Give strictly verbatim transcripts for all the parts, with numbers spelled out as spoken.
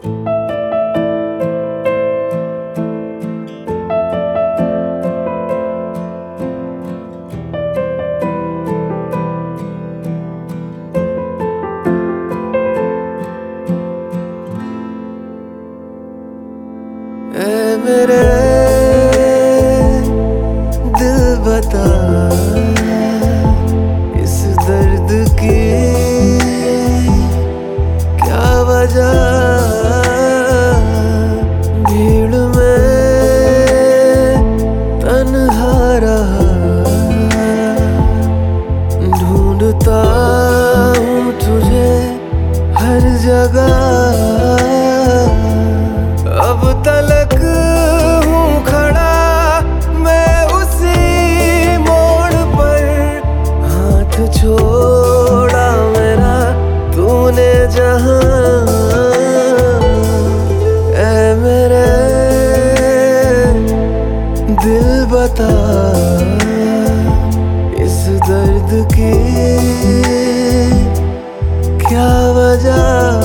ऐ मेरे दिल बता, इस दर्द की क्या वजह? भीड़ में तन्हा रहा, ढूंढता हूँ तुझे हर जगह। अब तलक हूँ खड़ा मैं उसी मोड़ पर, हाथ छोड़ा मेरा तूने जहाँ। ऐ मेरे दिल बता, इस दर्द की क्या वजह?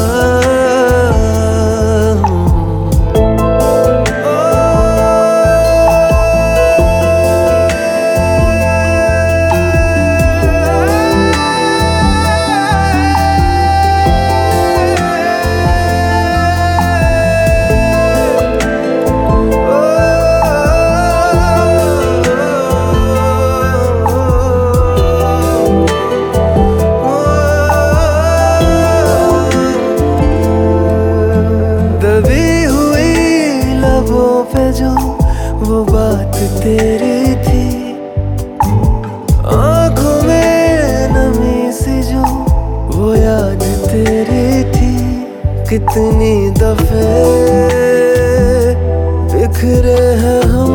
पे जो वो बात तेरी थी, आंखों में नमी सी जो वो याद तेरी थी। कितनी दफे बिखरे हैं हम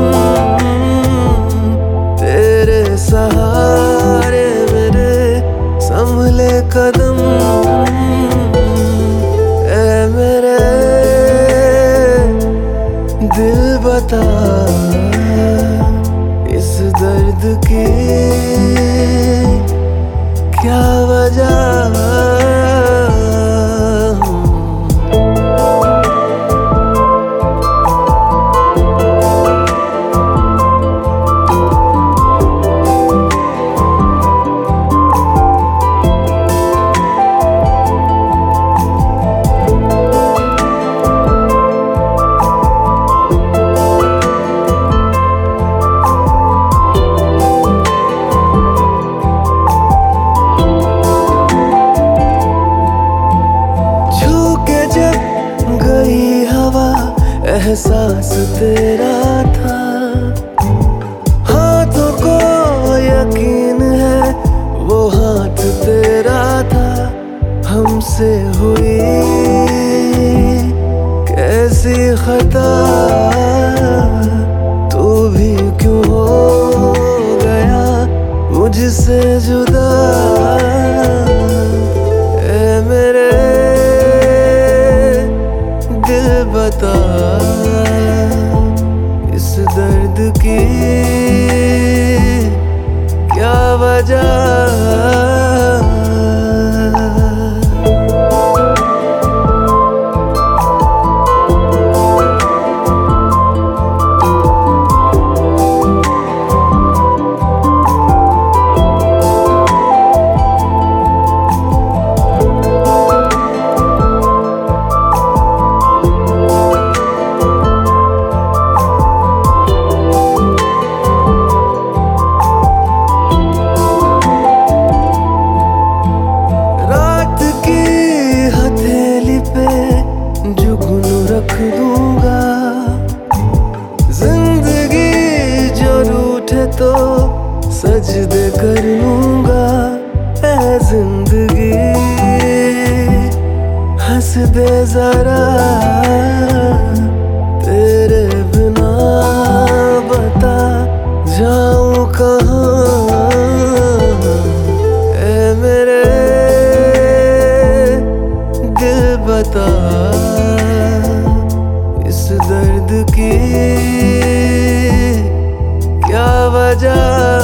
तेरे सहारे, मेरे संभले कदम। ऐ मेरे दिल बता, इस दर्द की क्या वजह? एहसास तेरा था, हाथों को यकीन है वो हाथ तेरा था। हमसे हुई कैसी खता, तू भी क्यों हो गया मुझसे जुदा? ऐ मेरे दिल बता, इस दर्द की क्या वजह? रख दूंगा जिंदगी जो रूठे तो सजदे कर लूंगा। ऐ जिंदगी हंस दे जरा, तेरे बिना बता जाऊं कहाँ? ऐ मेरे दिल बता, इस दर्द की क्या वजह?